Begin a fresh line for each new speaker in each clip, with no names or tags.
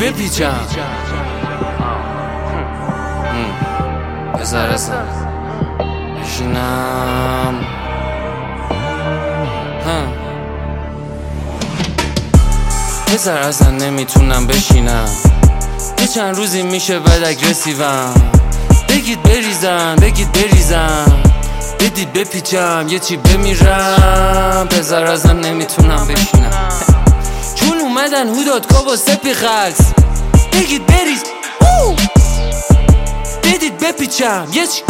بپیچم بذار اصلا بشینم بذار اصلا نمیتونم بشینم یه چند روزی میشه بد اگرسیوم بگید بریزم بدید بپیچم یه چی بمیرم بذار ازم نمیتونم بشینم چون اومدن هودادکا با سپی خلص بگید بریز بدید بپیچم یه چی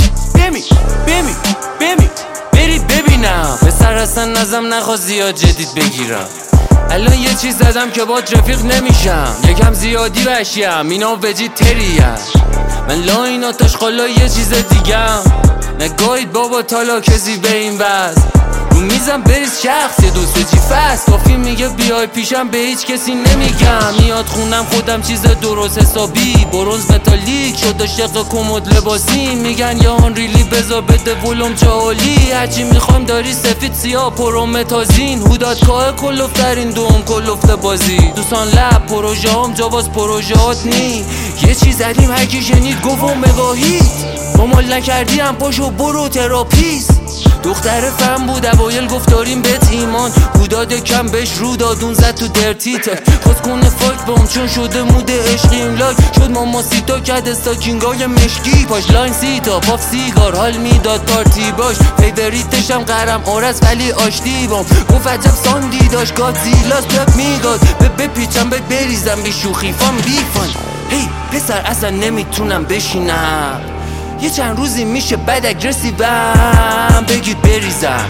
برید ببینم پسر اصلا نظم نخواست زیاد جدید بگیرم الان یه چیز زدم که با رفیق نمیشم یکم زیادی وحشیم اینا وجید تریم من لاین آتش خالا یه چیز دیگم نگاهید بابا تالا کسی به این وز رو میزم بریز شخص یه دوست چی فست کافی میگه بیای پیشم به هیچ کسی نمیگم میاد خونم خودم چیز درست حسابی برونز متالیک شده شق کمد لباسی میگن یا آن ریلی بزا بده ولوم چالی هرچی میخوایم داری سفید سیاه پرومتازین هودادکا کلوفترین دوم کلوفت بازی دوستان لب پروژه هم جاواز پروژهات نی یه چیز زدیم هرکی شنید گفت و مگاهید با مال نکردی هم پاشو برو تراپیست دختر فهم بود اوایل گفت داریم بهت ایمان بوداد کم بهش رو دادون زد تو درتیت خواست کنه فاک بام چون شده مود عشقی این لاک شد ماما سیتا کد استاکینگای مشکی پاش لاین سیتا پاف سیگار حال میداد پارتی باش فیوریتشم قرم آرز ولی آشتی بام گفت عجب ساندی داشت گادزیلاس پپ میداد بپیچم بریزم بی شوخی فان بیفان هی پسر اصلا نمیتونم بشینم یه چند روزی میشه بد اگرسیوم بگید بریزم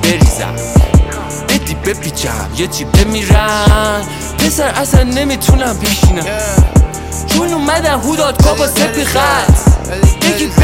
بدید بپیچم یه چی بمیرم پسر اصلا نمیتونم بشینم چون اومدن هودادکا با سپی خط بگید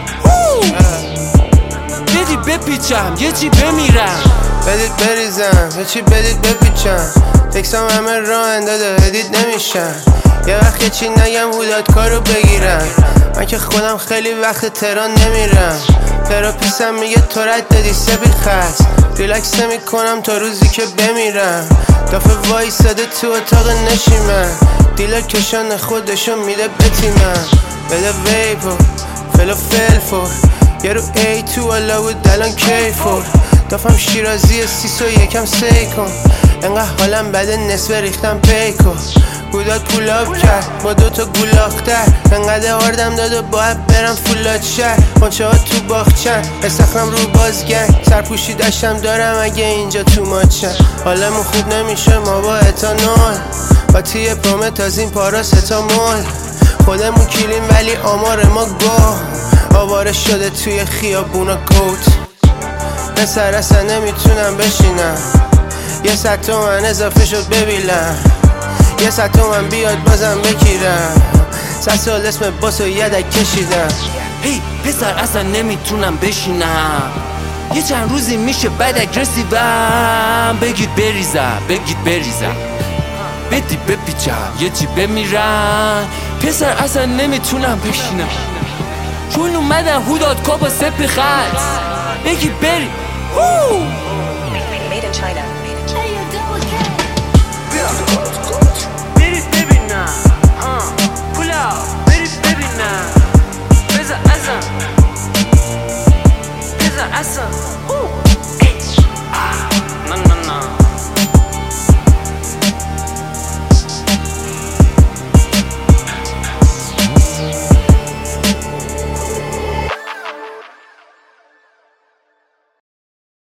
بدید بپیچم یه چی بمیرم
بدید بریزم یه چی بدید بپیچم تکسام همه راه انداده ادید نمیشن یه وقت یه چی نگم هودادکا رو بگیرم من که خودم خیلی وقت تهران نمیرم تراپیستم میگه تو رد دادی سپی خط ریلکس نمی کنم تا روزی که بمیرم دافه وایساده تو اتاق نشیمن دیلر کشان خودشو میده بتیمم بده ویپو فلفل یه رو ای تو والا بود الان کیفور دافم شیرازی سیسو یکم سیکن انقدر حالم بده نصف ریختم پیکو هوداد پولاب کرد با دوتا گولاختر انقدر آردم داده باید برم فولاد شهر خونچه ها تو باخچن استخرم رو بازگنگ سرپوشی داشتم دارم اگه اینجا تو ماچن حالمون خوب نمیشه ما با اتانول قاطی پرومت از این پاراستامول خودمون کلیم ولی آمار ما گو آواره شده توی خیابونا کوت پسر اصلا نمیتونم بشینم یه 100 تومن اضافه شد ببینم یه 100 تومن بیاد بازم بگیرم 100 سال اسم باسو یدک کشیدم
هی پسر اصلا نمیتونم بشینم یه چند روزی میشه بد اگرسیوم بگید بریزم بدید بپیچم یه چی بمیرم پسر اصلا نمیتونم بشینم چون اومدن هودادکا با سپی خط بگید برید
Made in China.
برید ببینم پولا برید ببینم بذار اصلا